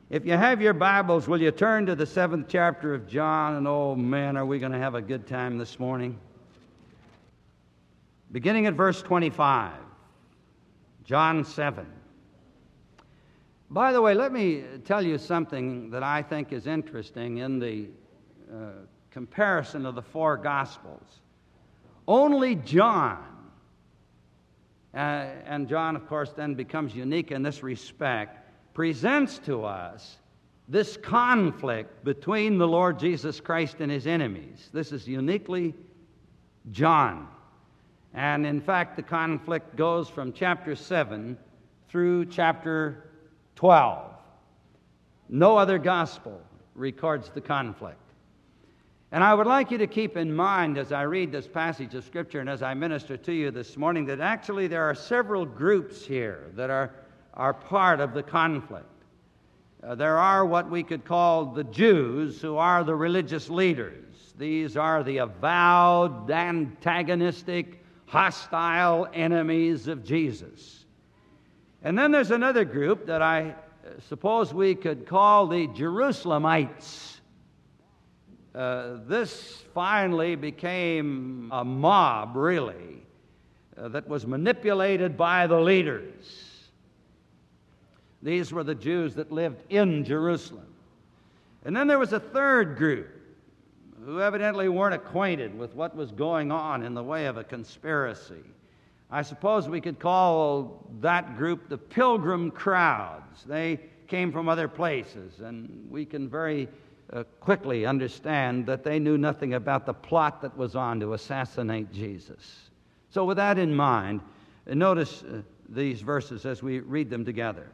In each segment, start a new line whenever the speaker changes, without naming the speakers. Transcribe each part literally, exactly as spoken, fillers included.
If you have your Bibles, will you turn to the seventh chapter of John? And oh man, are we going to have a good time this morning. Beginning at verse twenty-five, John seven. By the way, let me tell you something that I think is interesting in the uh, comparison of the four Gospels. Only John, uh, and John, of course, then becomes unique in this respect, presents to us this conflict between the Lord Jesus Christ and his enemies. This is uniquely John. And in fact, the conflict goes from chapter seven through chapter twelve. No other gospel records the conflict. And I would like you to keep in mind as I read this passage of Scripture and as I minister to you this morning that actually there are several groups here that are, are part of the conflict. Uh, there are what we could call the Jews, who are the religious leaders. These are the avowed, antagonistic, hostile enemies of Jesus. And then there's another group that I suppose we could call the Jerusalemites. Uh, this finally became a mob, really, uh, that was manipulated by the leaders. These were the Jews that lived in Jerusalem. And then there was a third group who evidently weren't acquainted with what was going on in the way of a conspiracy. I suppose we could call that group the pilgrim crowds. They came from other places, and we can very uh, quickly understand that they knew nothing about the plot that was on to assassinate Jesus. So with that in mind, notice uh, these verses as we read them together.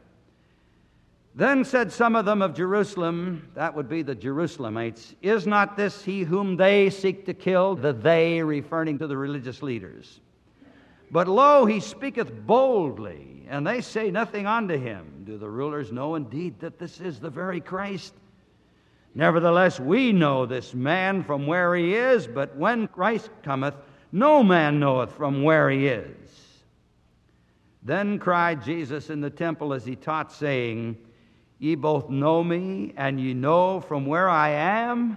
Then said some of them of Jerusalem, that would be the Jerusalemites, is not this he whom they seek to kill? The they referring to the religious leaders. But lo, he speaketh boldly, and they say nothing unto him. Do the rulers know indeed that this is the very Christ? Nevertheless, we know this man from where he is, but when Christ cometh, no man knoweth from where he is. Then cried Jesus in the temple as he taught, saying, Ye both know me, and ye know from where I am,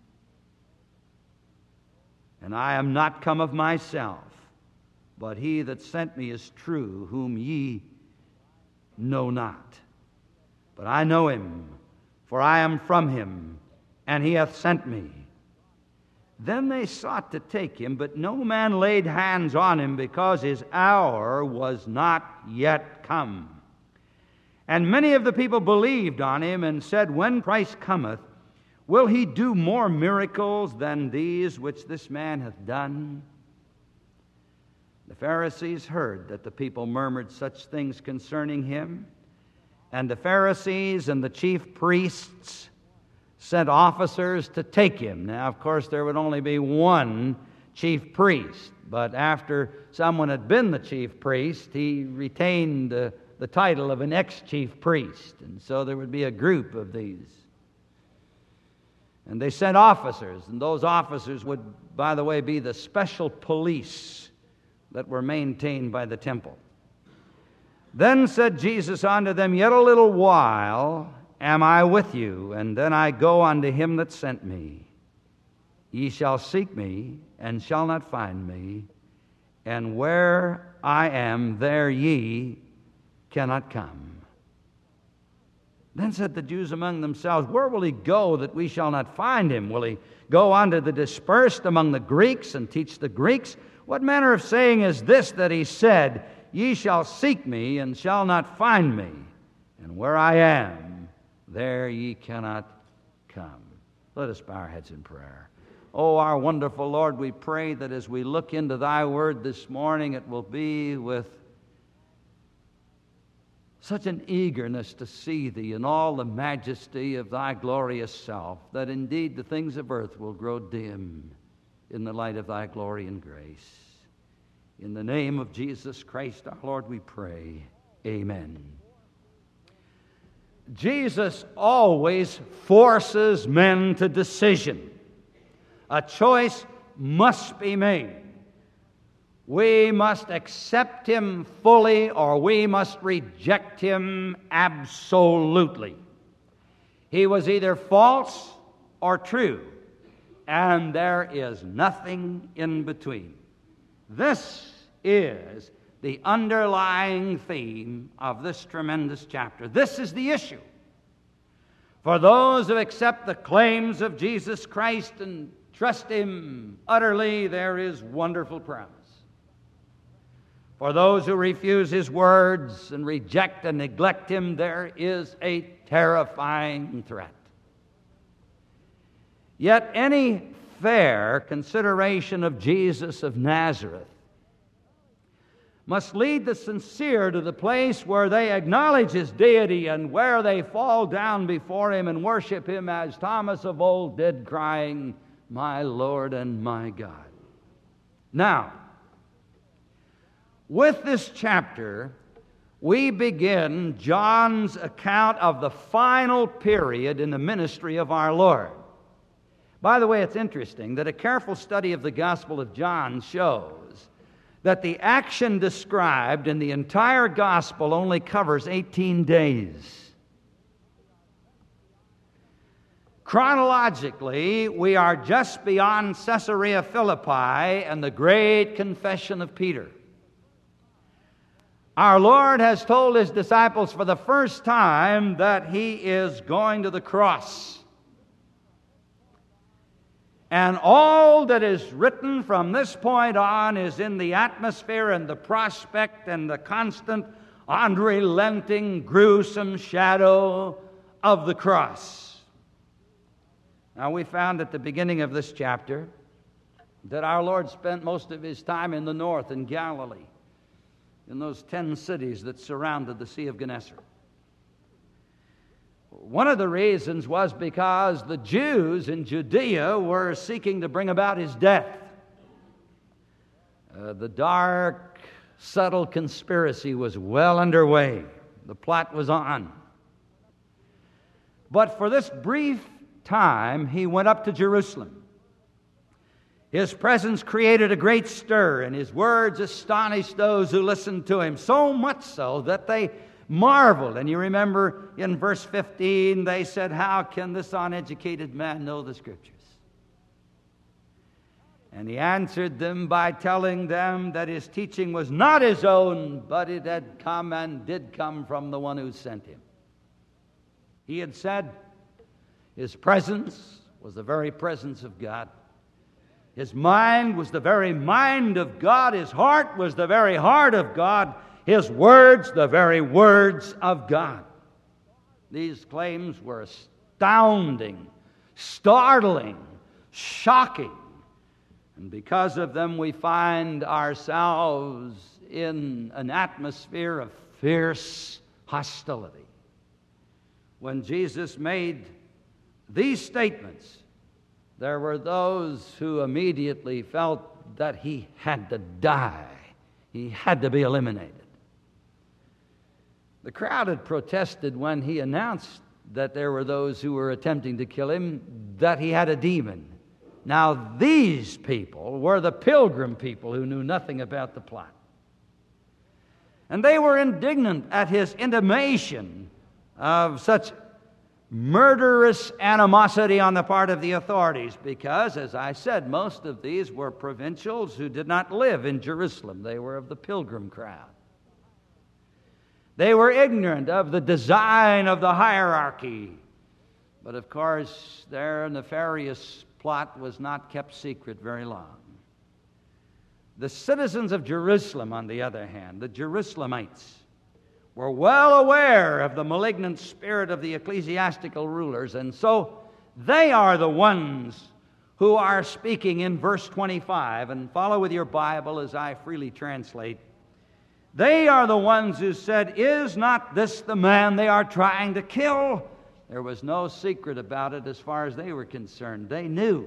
and I am not come of myself, but he that sent me is true, whom ye know not. But I know him, for I am from him, and he hath sent me. Then they sought to take him, but no man laid hands on him, because his hour was not yet come. And many of the people believed on him, and said, When Christ cometh, will he do more miracles than these which this man hath done? The Pharisees heard that the people murmured such things concerning him, and the Pharisees and the chief priests sent officers to take him. Now, of course, there would only be one chief priest, but after someone had been the chief priest, he retained the, the title of an ex-chief priest, and so there would be a group of these. And they sent officers, and those officers would, by the way, be the special police that were maintained by the temple. Then said Jesus unto them, Yet a little while am I with you, and then I go unto him that sent me. Ye shall seek me, and shall not find me, and where I am, there ye cannot come. Then said the Jews among themselves, Where will he go that we shall not find him? Will he go unto the dispersed among the Greeks and teach the Greeks? What manner of saying is this that he said, Ye shall seek me and shall not find me, and where I am, there ye cannot come. Let us bow our heads in prayer. Oh, our wonderful Lord, we pray that as we look into thy word this morning, it will be with such an eagerness to see thee in all the majesty of thy glorious self, that indeed the things of earth will grow dim in the light of thy glory and grace. In the name of Jesus Christ, our Lord, we pray. Amen. Jesus always forces men to decision. A choice must be made. We must accept him fully, or we must reject him absolutely. He was either false or true, and there is nothing in between. This is the underlying theme of this tremendous chapter. This is the issue. For those who accept the claims of Jesus Christ and trust Him utterly, there is wonderful promise. For those who refuse His words and reject and neglect Him, there is a terrifying threat. Yet any fair consideration of Jesus of Nazareth must lead the sincere to the place where they acknowledge His deity and where they fall down before Him and worship Him as Thomas of old did, crying, "My Lord and my God." Now, with this chapter, we begin John's account of the final period in the ministry of our Lord. By the way, it's interesting that a careful study of the Gospel of John shows that the action described in the entire Gospel only covers eighteen days. Chronologically, we are just beyond Caesarea Philippi and the great confession of Peter. Our Lord has told His disciples for the first time that He is going to the cross. And all that is written from this point on is in the atmosphere and the prospect and the constant, unrelenting, gruesome shadow of the cross. Now, we found at the beginning of this chapter that our Lord spent most of His time in the north, in Galilee, in those ten cities that surrounded the Sea of Gennesaret. One of the reasons was because the Jews in Judea were seeking to bring about His death. Uh, the dark, subtle conspiracy was well underway. The plot was on. But for this brief time, He went up to Jerusalem. His presence created a great stir, and His words astonished those who listened to Him, so much so that they marveled. And you remember in verse fifteen, they said, "How can this uneducated man know the Scriptures?" And He answered them by telling them that His teaching was not His own, but it had come and did come from the one who sent Him. He had said His presence was the very presence of God. His mind was the very mind of God. His heart was the very heart of God. His words, the very words of God. These claims were astounding, startling, shocking. And because of them, we find ourselves in an atmosphere of fierce hostility. When Jesus made these statements, there were those who immediately felt that He had to die. He had to be eliminated. The crowd had protested when He announced that there were those who were attempting to kill Him, that He had a demon. Now, these people were the pilgrim people who knew nothing about the plot. And they were indignant at His intimation of such murderous animosity on the part of the authorities because, as I said, most of these were provincials who did not live in Jerusalem. They were of the pilgrim crowd. They were ignorant of the design of the hierarchy. But of course, their nefarious plot was not kept secret very long. The citizens of Jerusalem, on the other hand, the Jerusalemites, were well aware of the malignant spirit of the ecclesiastical rulers, and so they are the ones who are speaking in verse twenty-five, and follow with your Bible as I freely translate. They are the ones who said, "Is not this the man they are trying to kill?" There was no secret about it as far as they were concerned. They knew.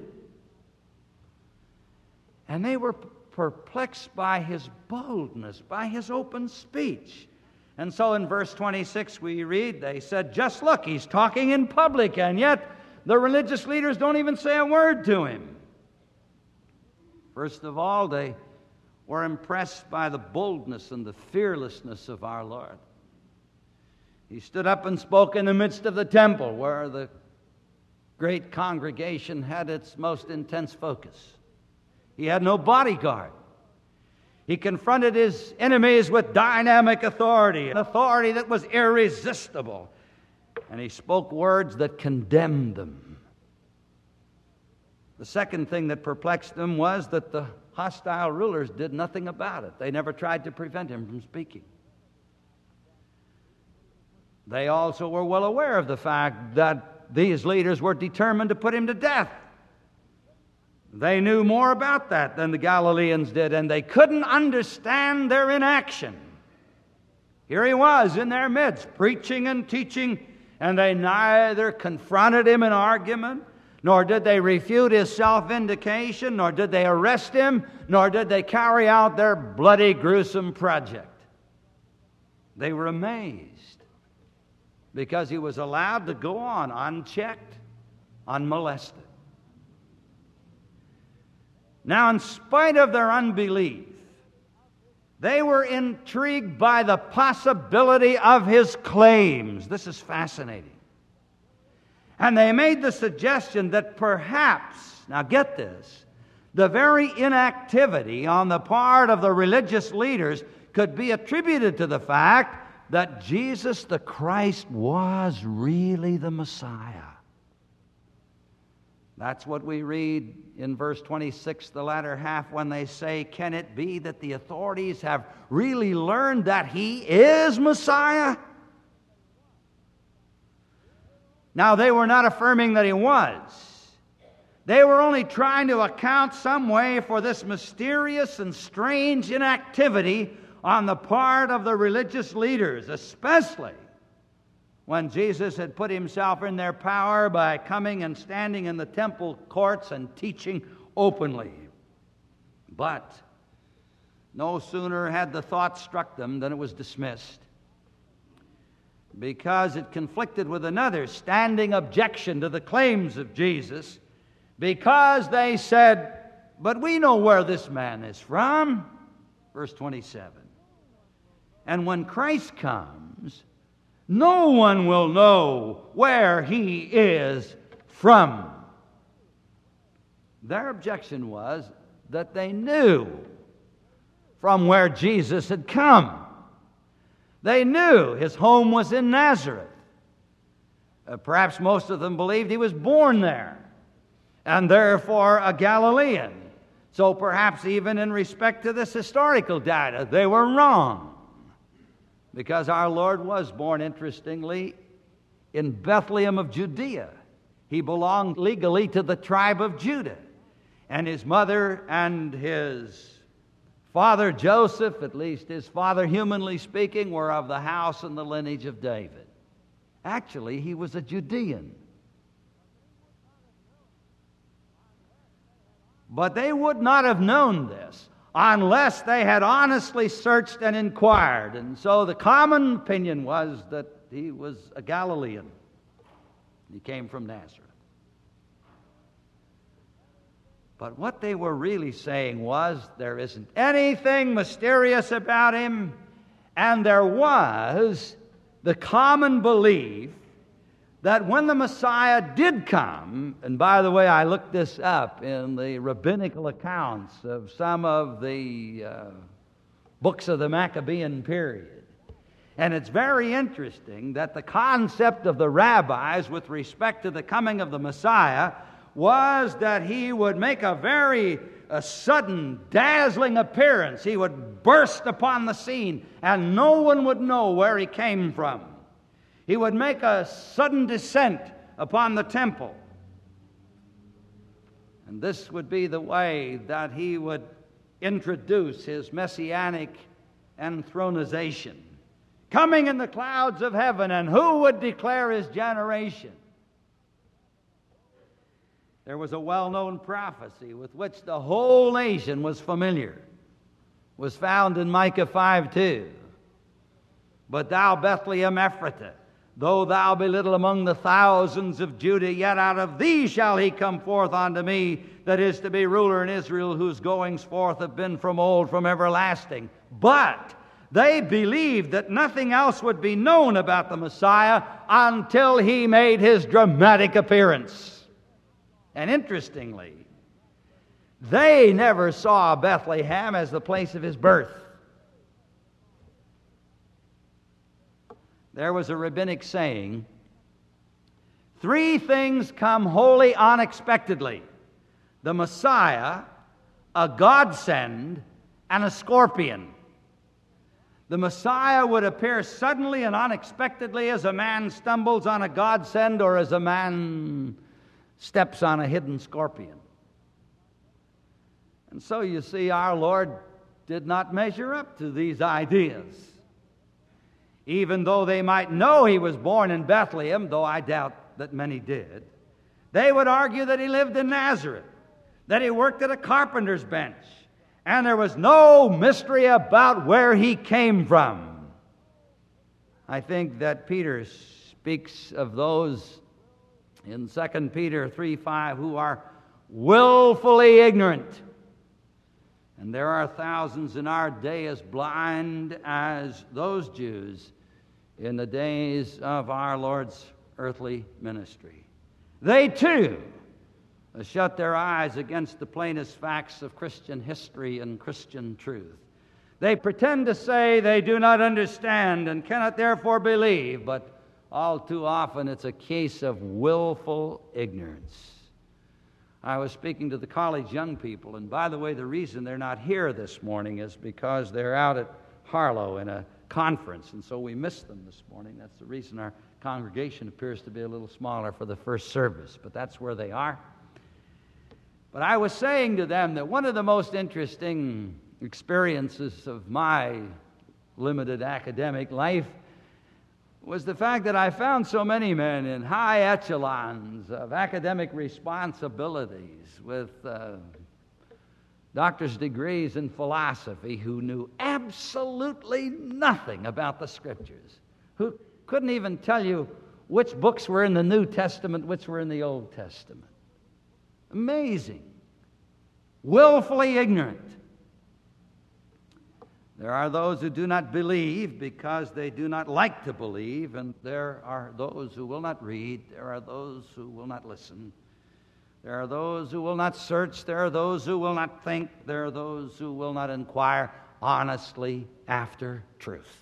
And they were perplexed by His boldness, by His open speech. And so in verse twenty-six we read, they said, "Just look, He's talking in public, and yet the religious leaders don't even say a word to Him." First of all, they were impressed by the boldness and the fearlessness of our Lord. He stood up and spoke in the midst of the temple where the great congregation had its most intense focus. He had no bodyguard. He confronted his enemies with dynamic authority, an authority that was irresistible. And he spoke words that condemned them. The second thing that perplexed them was that the hostile rulers did nothing about it. They never tried to prevent him from speaking. They also were well aware of the fact that these leaders were determined to put him to death. They knew more about that than the Galileans did, and they couldn't understand their inaction. Here he was in their midst, preaching and teaching, and they neither confronted him in argument, nor did they refute his self-vindication, nor did they arrest him, nor did they carry out their bloody, gruesome project. They were amazed because he was allowed to go on unchecked, unmolested. Now, in spite of their unbelief, they were intrigued by the possibility of his claims. This is fascinating. And they made the suggestion that perhaps, now get this, the very inactivity on the part of the religious leaders could be attributed to the fact that Jesus the Christ was really the Messiah. That's what we read in verse twenty-six, the latter half, when they say, "Can it be that the authorities have really learned that he is Messiah?" Now, they were not affirming that he was. They were only trying to account some way for this mysterious and strange inactivity on the part of the religious leaders, especially when Jesus had put himself in their power by coming and standing in the temple courts and teaching openly. But no sooner had the thought struck them than it was dismissed, because it conflicted with another standing objection to the claims of Jesus, because they said, "But we know where this man is from." Verse twenty-seven. "And when Christ comes, no one will know where he is from." Their objection was that they knew from where Jesus had come. They knew his home was in Nazareth. Uh, perhaps most of them believed he was born there, and therefore a Galilean. So perhaps even in respect to this historical data, they were wrong. Because our Lord was born, interestingly, in Bethlehem of Judea. He belonged legally to the tribe of Judah. And his mother and his father, Joseph, at least his father, humanly speaking, were of the house and the lineage of David. Actually, he was a Judean. But they would not have known this unless they had honestly searched and inquired. And so the common opinion was that he was a Galilean. He came from Nazareth. But what they were really saying was, there isn't anything mysterious about him, and there was the common belief that when the Messiah did come, and by the way, I looked this up in the rabbinical accounts of some of the uh, books of the Maccabean period, and it's very interesting that the concept of the rabbis with respect to the coming of the Messiah was that he would make a very a sudden, dazzling appearance. He would burst upon the scene, and no one would know where he came from. He would make a sudden descent upon the temple. And this would be the way that he would introduce his messianic enthronization. Coming in the clouds of heaven, and who would declare his generation? There was a well-known prophecy with which the whole nation was familiar. It was found in Micah five two. "But thou, Bethlehem Ephratah, though thou be little among the thousands of Judah, yet out of thee shall he come forth unto me, that is to be ruler in Israel, whose goings forth have been from old, from everlasting. But They believed that nothing else would be known about the Messiah until he made his dramatic appearance. And interestingly, they never saw Bethlehem as the place of his birth. There was a rabbinic saying, three things come wholly unexpectedly: the Messiah, a godsend, and a scorpion. The Messiah would appear suddenly and unexpectedly as a man stumbles on a godsend or as a man steps on a hidden scorpion. And so you see, our Lord did not measure up to these ideas. Even though they might know he was born in Bethlehem, though I doubt that many did, they would argue that he lived in Nazareth, that he worked at a carpenter's bench, and there was no mystery about where he came from. I think that Peter speaks of those in Second Peter three five who are willfully ignorant. And there are thousands in our day as blind as those Jews in the days of our Lord's earthly ministry. They too shut their eyes against the plainest facts of Christian history and Christian truth. They pretend to say they do not understand and cannot therefore believe, but all too often it's a case of willful ignorance. I was speaking to the college young people, and by the way, the reason they're not here this morning is because they're out at Harlow in a conference, and so we missed them this morning. That's the reason our congregation appears to be a little smaller for the first service, but that's where they are. But I was saying to them that one of the most interesting experiences of my limited academic life was the fact that I found so many men in high echelons of academic responsibilities with uh, doctor's degrees in philosophy who knew absolutely nothing about the Scriptures, who couldn't even tell you which books were in the New Testament, which were in the Old Testament. Amazing. Willfully ignorant. There are those who do not believe because they do not like to believe, and there are those who will not read. There are those who will not listen. There are those who will not search. There are those who will not think. There are those who will not inquire honestly after truth.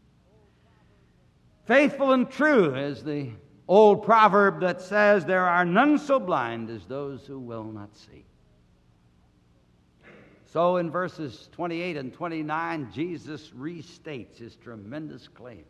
Faithful and true is the old proverb that says, there are none so blind as those who will not see. So in verses twenty-eight and twenty-nine, Jesus restates his tremendous claims.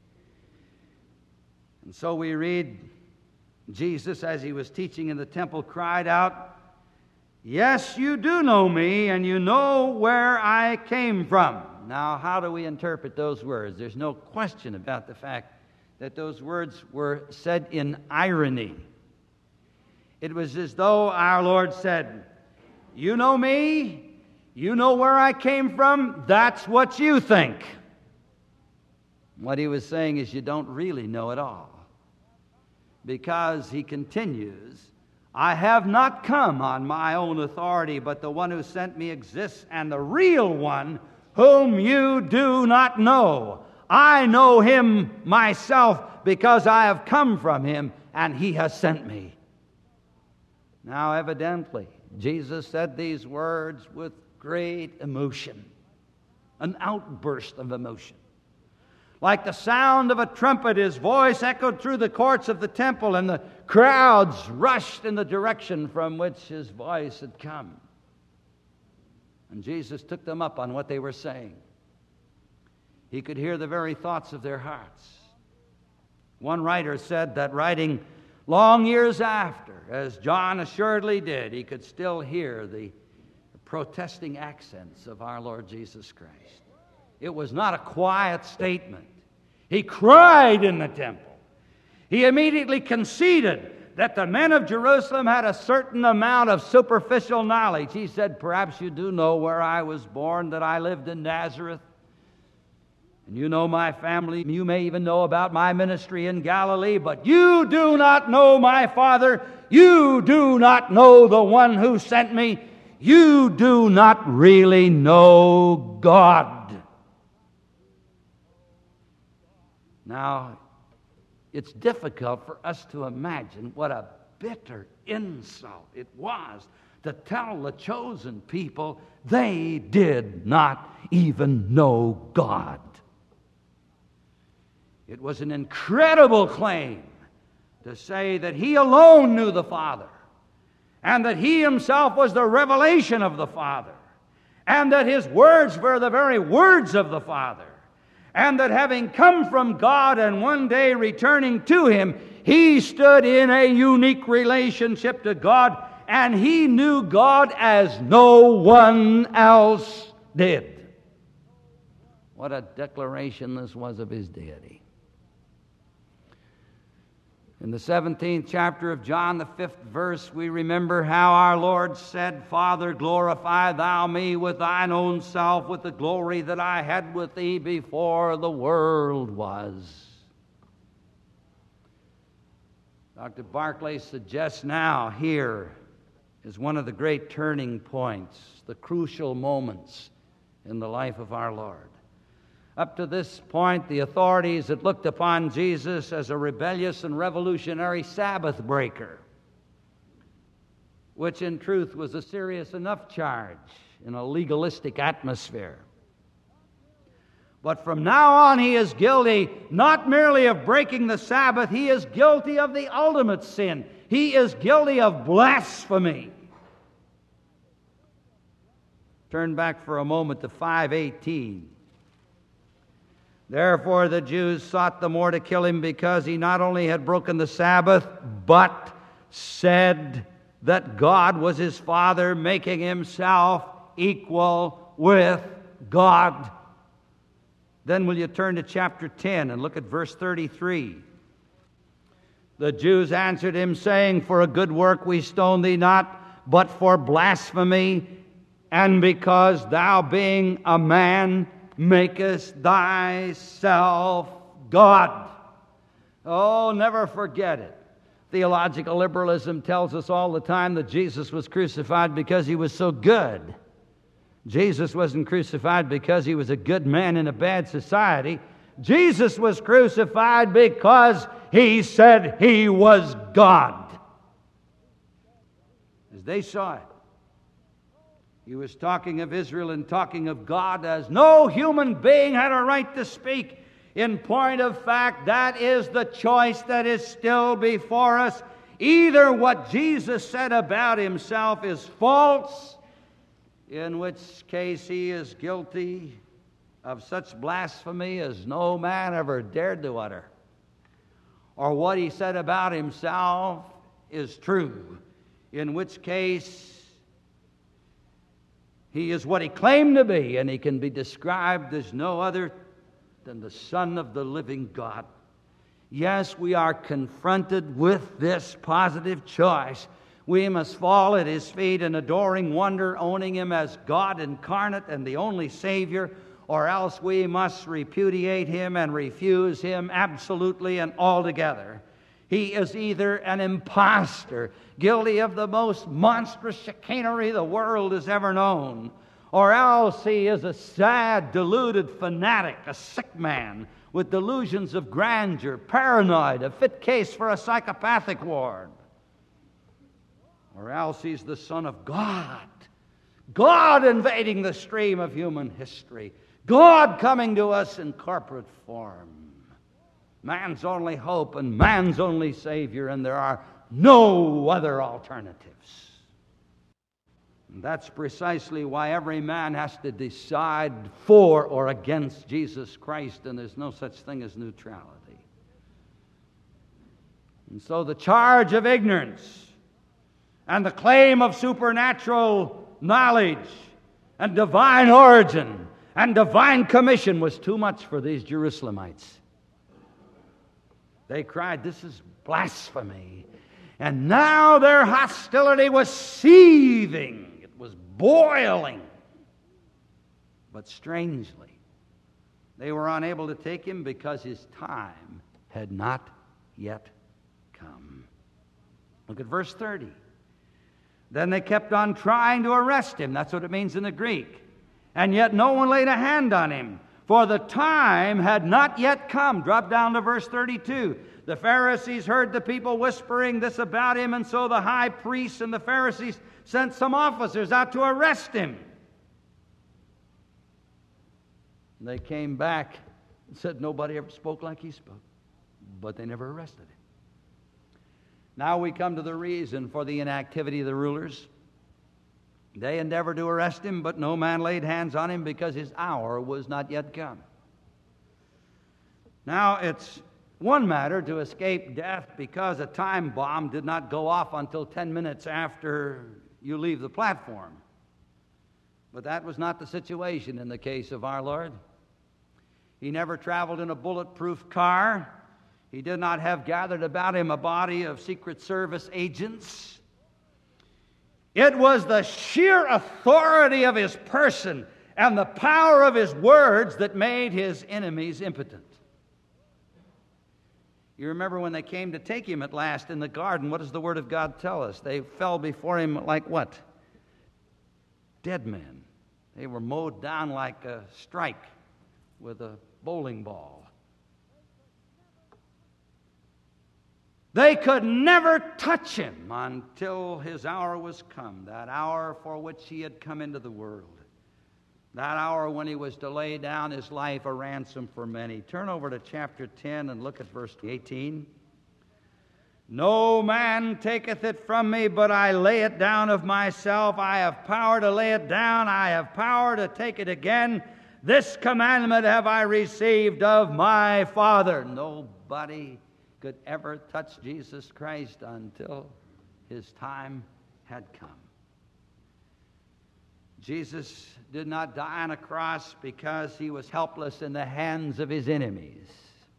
And so we read, Jesus, as he was teaching in the temple, cried out, "Yes, you do know me, and you know where I came from." Now, how do we interpret those words? There's no question about the fact that those words were said in irony. It was as though our Lord said, "You know me, you know where I came from, that's what you think." What he was saying is, you don't really know it all. Because he continues, "I have not come on my own authority, but the one who sent me exists, and the real one whom you do not know. I know him myself because I have come from him, and he has sent me." Now, evidently, Jesus said these words with great emotion, an outburst of emotion. Like the sound of a trumpet, his voice echoed through the courts of the temple, and the crowds rushed in the direction from which his voice had come. And Jesus took them up on what they were saying. He could hear the very thoughts of their hearts. One writer said that writing long years after, as John assuredly did, he could still hear the protesting accents of our Lord Jesus Christ. It was not a quiet statement. He cried in the temple. He immediately conceded that the men of Jerusalem had a certain amount of superficial knowledge. He said, "Perhaps you do know where I was born, that I lived in Nazareth. And you know my family. You may even know about my ministry in Galilee, but you do not know my Father. You do not know the one who sent me. You do not really know God." Now, it's difficult for us to imagine what a bitter insult it was to tell the chosen people they did not even know God. It was an incredible claim to say that He alone knew the Father, and that He Himself was the revelation of the Father, and that His words were the very words of the Father, and that having come from God and one day returning to Him, He stood in a unique relationship to God, and He knew God as no one else did. What a declaration this was of His deity. In the seventeenth chapter of John, the fifth verse, we remember how our Lord said, Father, glorify Thou me with Thine own self, with the glory that I had with Thee before the world was. Doctor Barclay suggests now here is one of the great turning points, the crucial moments in the life of our Lord. Up to this point, the authorities had looked upon Jesus as a rebellious and revolutionary Sabbath breaker, which in truth was a serious enough charge in a legalistic atmosphere. But from now on, he is guilty not merely of breaking the Sabbath, he is guilty of the ultimate sin. He is guilty of blasphemy. Turn back for a moment to five eighteen. Therefore the Jews sought the more to kill him because he not only had broken the Sabbath, but said that God was his Father, making himself equal with God. Then will you turn to chapter ten and look at verse thirty-three. The Jews answered him, saying, For a good work we stone thee not, but for blasphemy, and because thou being a man makest thyself God. Oh, never forget it. Theological liberalism tells us all the time that Jesus was crucified because he was so good. Jesus wasn't crucified because he was a good man in a bad society. Jesus was crucified because he said he was God. As they saw it, he was talking of Israel and talking of God as no human being had a right to speak. In point of fact, that is the choice that is still before us. Either what Jesus said about himself is false, in which case he is guilty of such blasphemy as no man ever dared to utter, or what he said about himself is true, in which case he is what he claimed to be, and he can be described as no other than the Son of the living God. Yes, we are confronted with this positive choice. We must fall at his feet in adoring wonder, owning him as God incarnate and the only Savior, or else we must repudiate him and refuse him absolutely and altogether. He is either an impostor, guilty of the most monstrous chicanery the world has ever known, or else he is a sad, deluded fanatic, a sick man with delusions of grandeur, paranoid, a fit case for a psychopathic ward. Or else he's the Son of God, God invading the stream of human history, God coming to us in corporate form. Man's only hope and man's only Savior, and there are no other alternatives. And that's precisely why every man has to decide for or against Jesus Christ, and there's no such thing as neutrality. And so the charge of ignorance and the claim of supernatural knowledge and divine origin and divine commission was too much for these Jerusalemites. They cried, "This is blasphemy." And now their hostility was seething. It was boiling. But strangely, they were unable to take him because his time had not yet come. Look at verse thirty. Then they kept on trying to arrest him. That's what it means in the Greek. And yet no one laid a hand on him. for the time had not yet come. Drop down to verse thirty-two. The Pharisees heard the people whispering this about him, and so the high priests and the Pharisees sent some officers out to arrest him. They came back and said nobody ever spoke like he spoke, but they never arrested him. Now we come to the reason for the inactivity of the rulers. They endeavored to arrest him, but no man laid hands on him because his hour was not yet come. Now it's one matter to escape death because a time bomb did not go off until ten minutes after you leave the platform. But that was not the situation in the case of our Lord. He never traveled in a bulletproof car. He did not have gathered about him a body of Secret Service agents. It was the sheer authority of his person and the power of his words that made his enemies impotent. You remember when they came to take him at last in the garden, what does the Word of God tell us? They fell before him like what? Dead men. They were mowed down like a strike with a bowling ball. They could never touch him until his hour was come, that hour for which he had come into the world, that hour when he was to lay down his life a ransom for many. Turn over to chapter ten and look at verse eighteen. No man taketh it from me, but I lay it down of myself. I have power to lay it down. I have power to take it again. This commandment have I received of my Father. Nobody could ever touch Jesus Christ until his time had come. Jesus did not die on a cross because he was helpless in the hands of his enemies.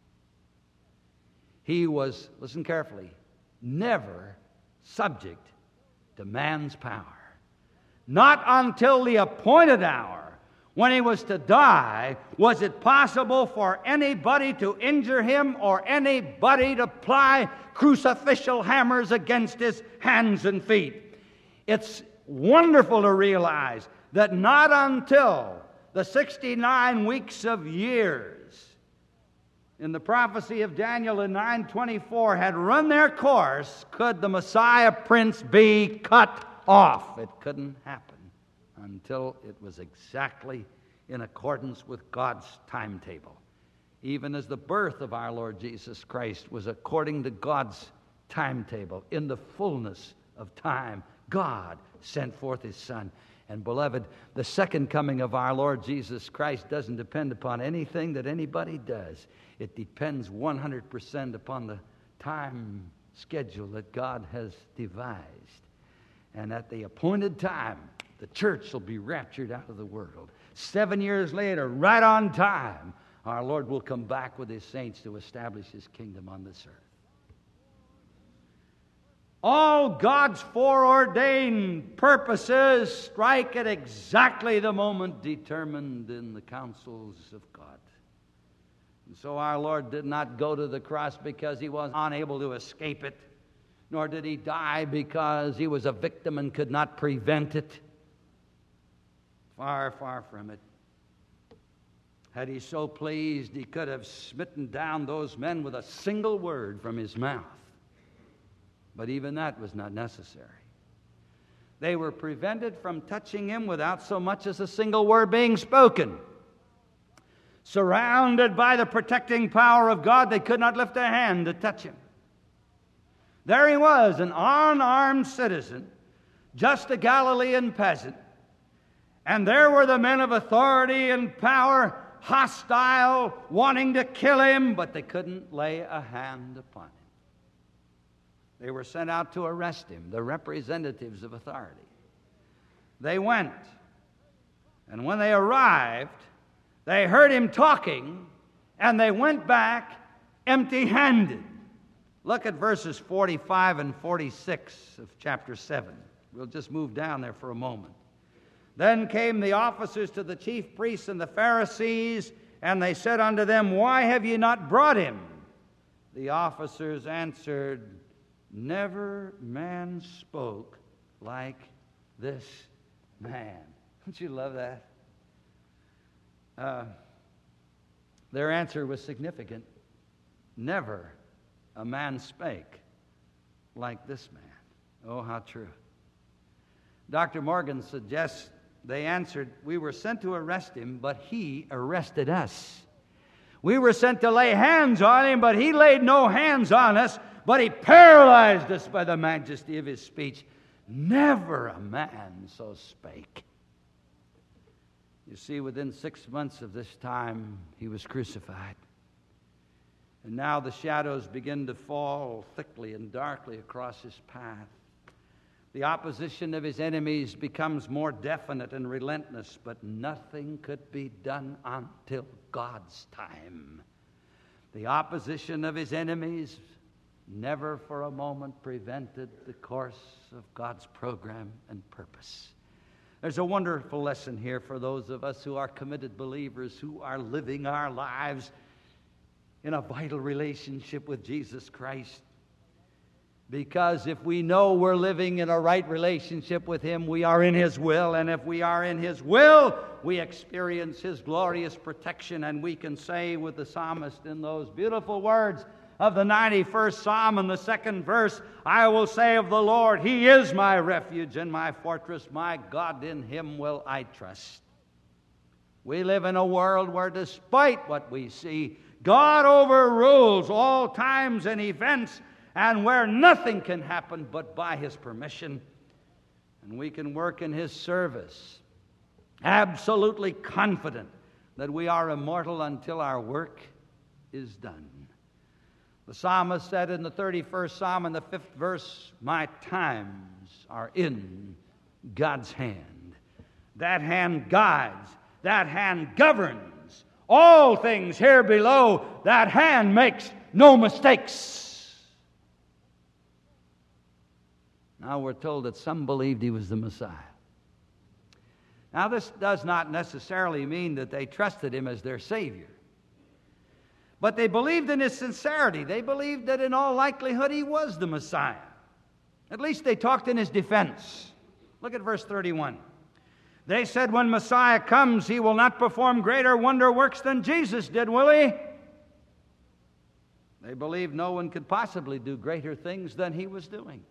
He was, listen carefully, never subject to man's power. Not until the appointed hour when he was to die was it possible for anybody to injure him or anybody to ply crucificial hammers against his hands and feet. It's wonderful to realize that not until the sixty-nine weeks of years in the prophecy of Daniel in nine twenty-four had run their course could the Messiah Prince be cut off. It couldn't happen until it was exactly in accordance with God's timetable. Even as the birth of our Lord Jesus Christ was according to God's timetable, in the fullness of time, God sent forth his Son. And beloved, the second coming of our Lord Jesus Christ doesn't depend upon anything that anybody does. It depends one hundred percent upon the time schedule that God has devised. And at the appointed time, the church will be raptured out of the world. Seven years later, right on time, our Lord will come back with his saints to establish his kingdom on this earth. All God's foreordained purposes strike at exactly the moment determined in the counsels of God. And so our Lord did not go to the cross because he was unable to escape it, nor did he die because he was a victim and could not prevent it. Far, far from it. Had he so pleased, he could have smitten down those men with a single word from his mouth. But even that was not necessary. They were prevented from touching him without so much as a single word being spoken. Surrounded by the protecting power of God, they could not lift a hand to touch him. There he was, an unarmed citizen, just a Galilean peasant. And there were the men of authority and power, hostile, wanting to kill him, but they couldn't lay a hand upon him. They were sent out to arrest him, the representatives of authority. They went, and when they arrived, they heard him talking, and they went back empty-handed. Look at verses forty-five and forty-six of chapter seven. We'll just move down there for a moment. Then came the officers to the chief priests and the Pharisees, and they said unto them, Why have ye not brought him? The officers answered, Never man spoke like this man. Don't you love that? Uh, Their answer was significant. Never a man spake like this man. Oh, how true. Doctor Morgan suggests they answered, we were sent to arrest him, but he arrested us. We were sent to lay hands on him, but he laid no hands on us, but he paralyzed us by the majesty of his speech. Never a man so spake. You see, within six months of this time, he was crucified. And now the shadows begin to fall thickly and darkly across his path. The opposition of his enemies becomes more definite and relentless, but nothing could be done until God's time. The opposition of his enemies never for a moment prevented the course of God's program and purpose. There's a wonderful lesson here for those of us who are committed believers, who are living our lives in a vital relationship with Jesus Christ. Because if we know we're living in a right relationship with Him, we are in His will. And if we are in His will, we experience His glorious protection. And we can say with the psalmist in those beautiful words of the ninety-first Psalm in the second verse, I will say of the Lord, He is my refuge and my fortress, my God, in Him will I trust. We live in a world where despite what we see, God overrules all times and events, and where nothing can happen but by His permission. And we can work in His service, absolutely confident that we are immortal until our work is done. The psalmist said in the thirty-first Psalm in the fifth verse, my times are in God's hand. That hand guides, that hand governs all things here below. That hand makes no mistakes. Now we're told that some believed He was the Messiah. Now this does not necessarily mean that they trusted Him as their Savior. But they believed in His sincerity. They believed that in all likelihood He was the Messiah. At least they talked in His defense. Look at verse thirty-one. They said, when Messiah comes, He will not perform greater wonder works than Jesus did, will He? They believed no one could possibly do greater things than He was doing.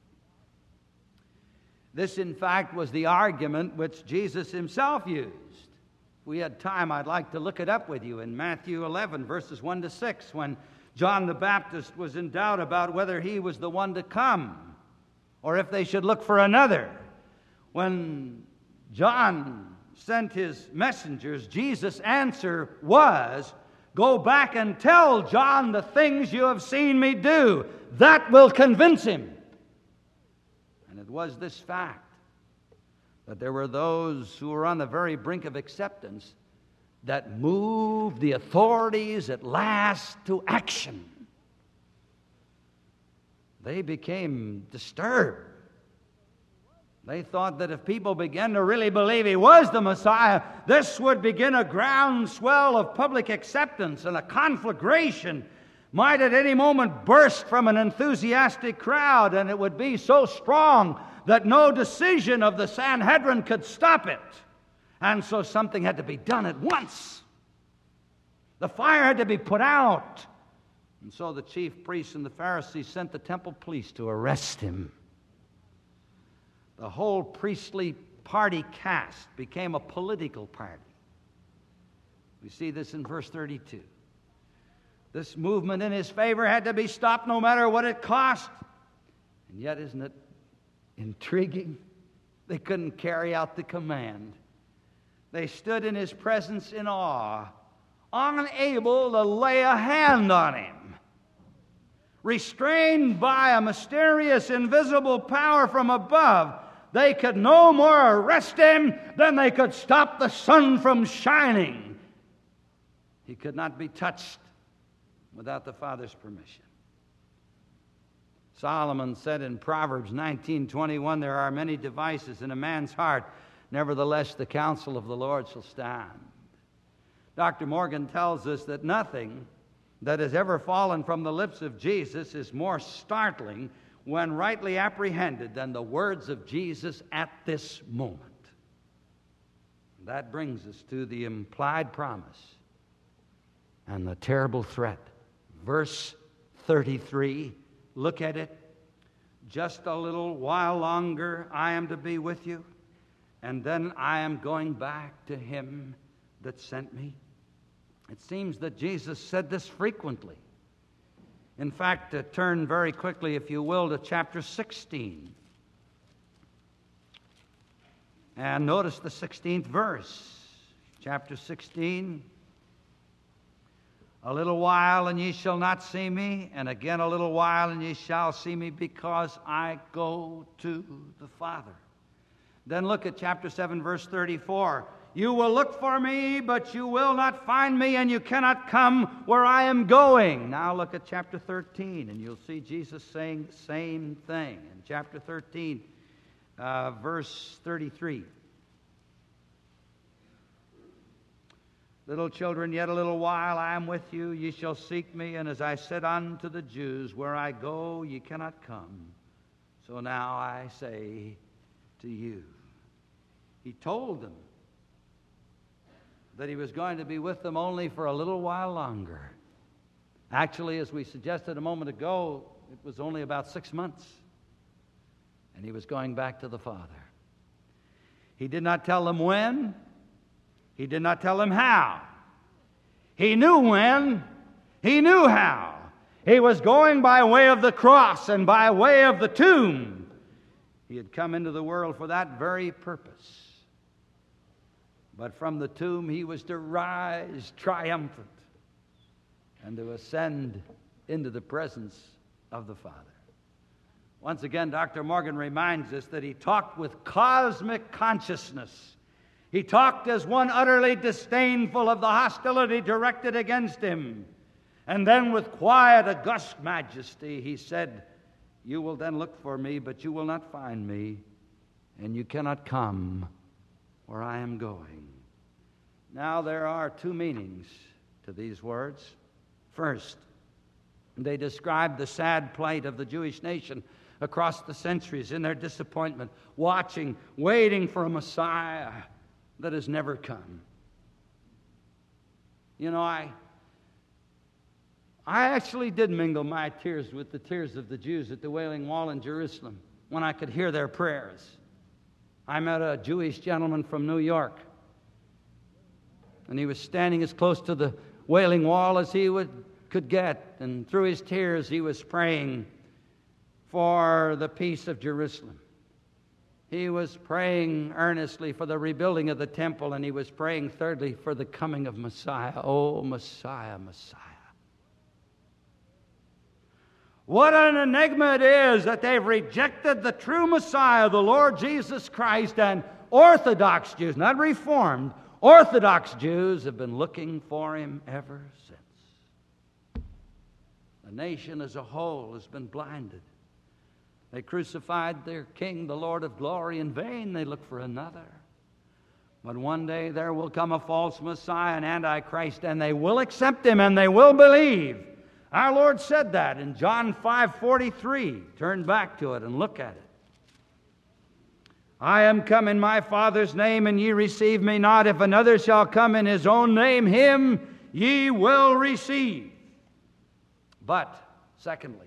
This, in fact, was the argument which Jesus Himself used. If we had time, I'd like to look it up with you in Matthew eleven, verses one to six, when John the Baptist was in doubt about whether he was the one to come or if they should look for another. When John sent his messengers, Jesus' answer was, go back and tell John the things you have seen me do. That will convince him. And it was this fact that there were those who were on the very brink of acceptance that moved the authorities at last to action. They became disturbed. They thought that if people began to really believe He was the Messiah, this would begin a groundswell of public acceptance, and a conflagration might at any moment burst from an enthusiastic crowd, and it would be so strong that no decision of the Sanhedrin could stop it. And so something had to be done at once. The fire had to be put out. And so the chief priests and the Pharisees sent the temple police to arrest Him. The whole priestly party caste became a political party. We see this in verse thirty-two. This movement in His favor had to be stopped no matter what it cost. And yet, isn't it intriguing? They couldn't carry out the command. They stood in His presence in awe, unable to lay a hand on Him. Restrained by a mysterious, invisible power from above, they could no more arrest Him than they could stop the sun from shining. He could not be touched without the Father's permission. Solomon said in Proverbs nineteen twenty-one, there are many devices in a man's heart, nevertheless the counsel of the Lord shall stand. Doctor Morgan tells us that nothing that has ever fallen from the lips of Jesus is more startling when rightly apprehended than the words of Jesus at this moment. That brings us to the implied promise and the terrible threat. Verse thirty-three, look at it. Just a little while longer I am to be with you, and then I am going back to him that sent me. It seems that Jesus said this frequently. In fact, uh, turn very quickly, if you will, to chapter sixteen. And notice the sixteenth verse. Chapter sixteen. A little while, and ye shall not see me, and again a little while, and ye shall see me, because I go to the Father. Then look at chapter seven, verse thirty-four. You will look for me, but you will not find me, and you cannot come where I am going. Now look at chapter thirteen, and you'll see Jesus saying the same thing. In chapter thirteen, uh, verse thirty-three. Little children, yet a little while I am with you. Ye shall seek me, and as I said unto the Jews, where I go, ye cannot come. So now I say to you. He told them that he was going to be with them only for a little while longer. Actually, as we suggested a moment ago, it was only about six months. And he was going back to the Father. He did not tell them when. He did not tell them how. He knew when. He knew how. He was going by way of the cross and by way of the tomb. He had come into the world for that very purpose. But from the tomb he was to rise triumphant and to ascend into the presence of the Father. Once again, Doctor Morgan reminds us that he talked with cosmic consciousness. He talked as one utterly disdainful of the hostility directed against him. And then with quiet, august majesty, he said, you will then look for me, but you will not find me, and you cannot come where I am going. Now there are two meanings to these words. First, they describe the sad plight of the Jewish nation across the centuries in their disappointment, watching, waiting for a Messiah that has never come. You know, I I actually did mingle my tears with the tears of the Jews at the Wailing Wall in Jerusalem when I could hear their prayers. I met a Jewish gentleman from New York, and he was standing as close to the Wailing Wall as he would, could get, and through his tears he was praying for the peace of Jerusalem. He was praying earnestly for the rebuilding of the temple, and he was praying, thirdly, for the coming of Messiah. Oh, Messiah, Messiah. What an enigma it is that they've rejected the true Messiah, the Lord Jesus Christ, and Orthodox Jews, not Reformed, Orthodox Jews have been looking for him ever since. The nation as a whole has been blinded. They crucified their King, the Lord of glory, in vain. They look for another. But one day there will come a false Messiah, an Antichrist, and they will accept him and they will believe. Our Lord said that in John five forty-three. Turn back to it and look at it. I am come in my Father's name, and ye receive me not. If another shall come in his own name, him ye will receive. But, secondly,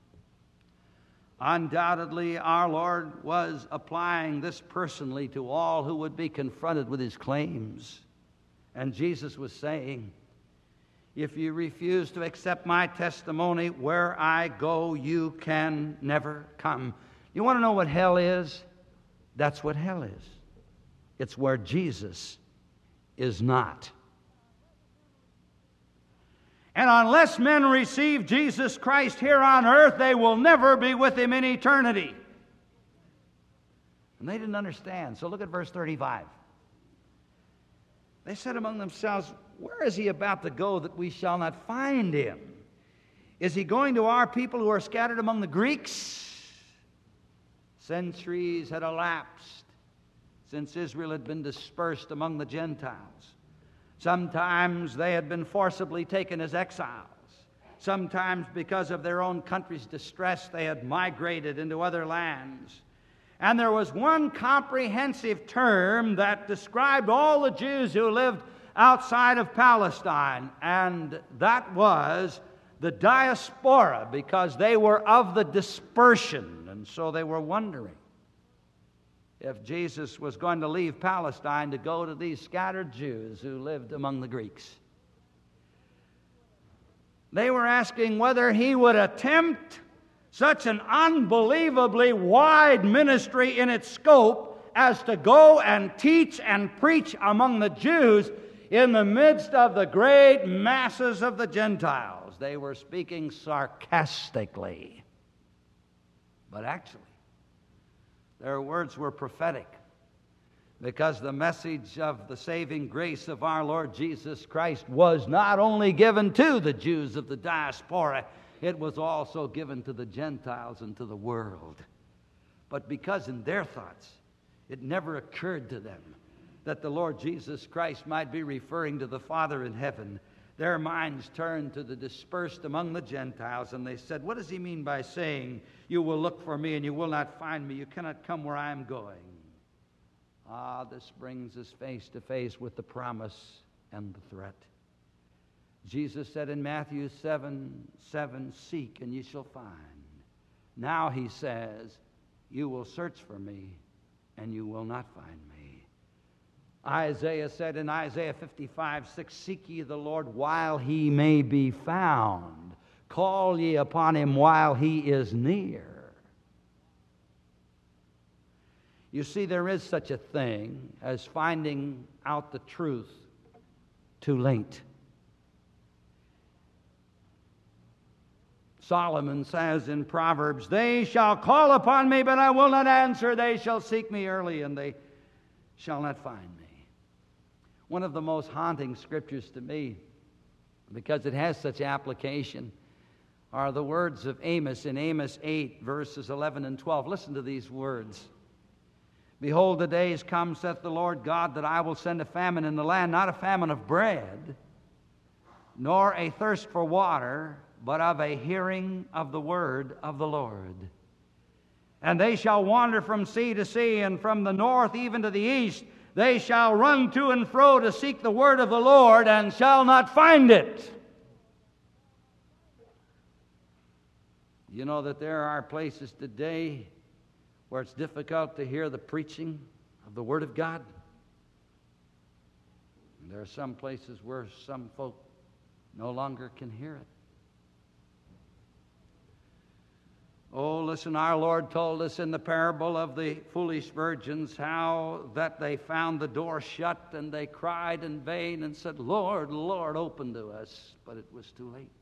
undoubtedly, our Lord was applying this personally to all who would be confronted with his claims. And Jesus was saying, if you refuse to accept my testimony, where I go, you can never come. You want to know what hell is? That's what hell is. It's where Jesus is not. And unless men receive Jesus Christ here on earth, they will never be with him in eternity. And they didn't understand. So look at verse thirty-five. They said among themselves, where is he about to go that we shall not find him? Is he going to our people who are scattered among the Greeks? Centuries had elapsed since Israel had been dispersed among the Gentiles. Sometimes they had been forcibly taken as exiles. Sometimes because of their own country's distress, they had migrated into other lands. And there was one comprehensive term that described all the Jews who lived outside of Palestine, and that was the diaspora, because they were of the dispersion, and so they were wondering if Jesus was going to leave Palestine to go to these scattered Jews who lived among the Greeks. They were asking whether he would attempt such an unbelievably wide ministry in its scope as to go and teach and preach among the Jews in the midst of the great masses of the Gentiles. They were speaking sarcastically, but actually their words were prophetic, because the message of the saving grace of our Lord Jesus Christ was not only given to the Jews of the diaspora, it was also given to the Gentiles and to the world. But because in their thoughts it never occurred to them that the Lord Jesus Christ might be referring to the Father in heaven, their minds turned to the dispersed among the Gentiles, and they said, what does he mean by saying, you will look for me and you will not find me, you cannot come where I am going? Ah, this brings us face to face with the promise and the threat. Jesus said in Matthew seven, seven, seek and you shall find. Now he says, you will search for me and you will not find me. Isaiah said in Isaiah fifty-five, six, seek ye the Lord while he may be found. Call ye upon him while he is near. You see, there is such a thing as finding out the truth too late. Solomon says in Proverbs, they shall call upon me, but I will not answer. They shall seek me early, and they shall not find me. One of the most haunting scriptures to me, because it has such application, are the words of Amos in Amos eight, verses eleven and twelve. Listen to these words. Behold, the days come, saith the Lord God, that I will send a famine in the land, not a famine of bread, nor a thirst for water, but of a hearing of the word of the Lord. And they shall wander from sea to sea, and from the north even to the east. They shall run to and fro to seek the word of the Lord, and shall not find it. You know that there are places today where it's difficult to hear the preaching of the Word of God. And there are some places where some folk no longer can hear it. Oh, listen, our Lord told us in the parable of the foolish virgins how that they found the door shut and they cried in vain and said, Lord, Lord, open to us. But it was too late.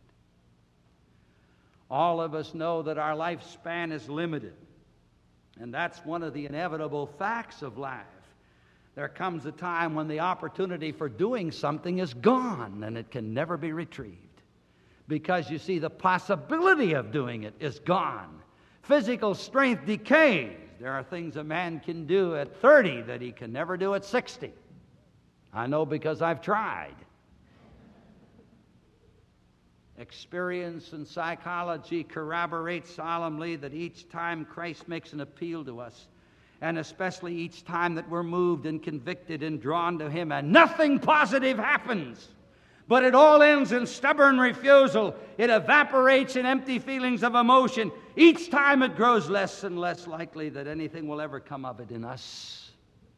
All of us know that our lifespan is limited. And that's one of the inevitable facts of life. There comes a time when the opportunity for doing something is gone and it can never be retrieved. Because you see, the possibility of doing it is gone. Physical strength decays. There are things a man can do at thirty that he can never do at sixty. I know because I've tried. Experience and psychology corroborate solemnly that each time Christ makes an appeal to us, and especially each time that we're moved and convicted and drawn to Him, and nothing positive happens, but it all ends in stubborn refusal. It evaporates in empty feelings of emotion. Each time it grows less and less likely that anything will ever come of it in us.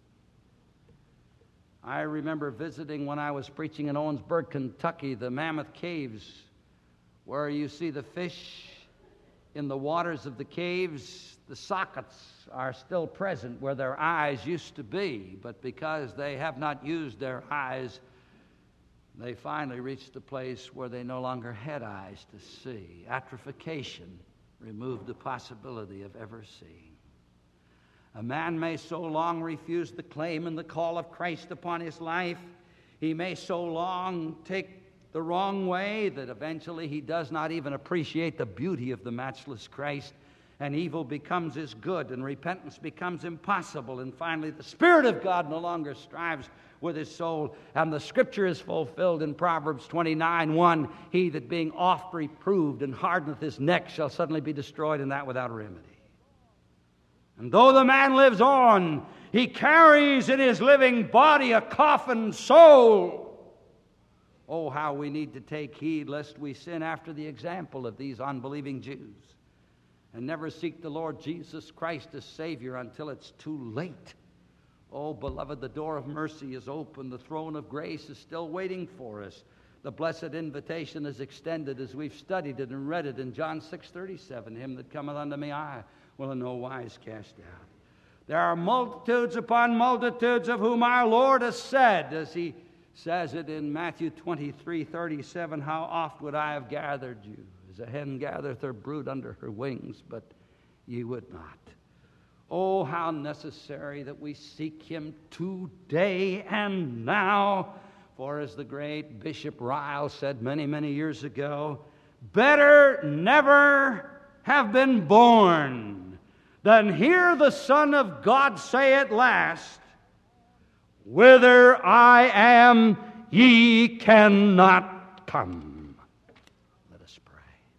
I remember visiting when I was preaching in Owensburg, Kentucky, the Mammoth Caves, where you see the fish in the waters of the caves. The sockets are still present where their eyes used to be, but because they have not used their eyes, they finally reached a place where they no longer had eyes to see. Atrophication removed the possibility of ever seeing. A man may so long refuse the claim and the call of Christ upon his life, he may so long take the wrong way that eventually he does not even appreciate the beauty of the matchless Christ, and evil becomes his good, and repentance becomes impossible, and finally the Spirit of God no longer strives with his soul, and the Scripture is fulfilled in Proverbs twenty-nine, one, he that being oft reproved and hardeneth his neck shall suddenly be destroyed, and that without remedy. And though the man lives on, he carries in his living body a coffined soul. Oh, how we need to take heed lest we sin after the example of these unbelieving Jews and never seek the Lord Jesus Christ as Savior until it's too late. Oh, beloved, the door of mercy is open. The throne of grace is still waiting for us. The blessed invitation is extended as we've studied it and read it in John six thirty-seven. Him that cometh unto me, I will in no wise cast out. There are multitudes upon multitudes of whom our Lord has said, as he says it in Matthew twenty-three thirty-seven, how oft would I have gathered you, as a hen gathereth her brood under her wings, but ye would not. Oh, how necessary that we seek him today and now. For as the great Bishop Ryle said many, many years ago, better never have been born than hear the Son of God say at last, whither I am, ye cannot come. Let us pray.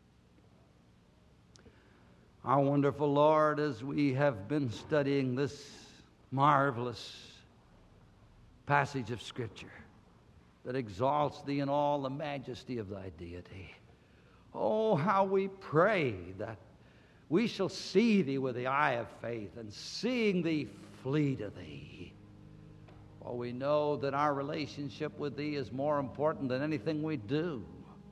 Our wonderful Lord, as we have been studying this marvelous passage of Scripture that exalts thee in all the majesty of thy deity, oh, how we pray that we shall see thee with the eye of faith, and seeing thee flee to thee. For we know that our relationship with thee is more important than anything we do,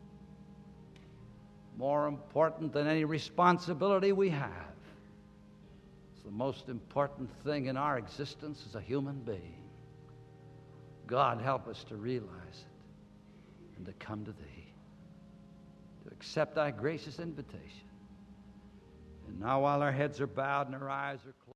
more important than any responsibility we have. It's the most important thing in our existence as a human being. God, help us to realize it and to come to thee, to accept thy gracious invitation. And now, while our heads are bowed and our eyes are closed,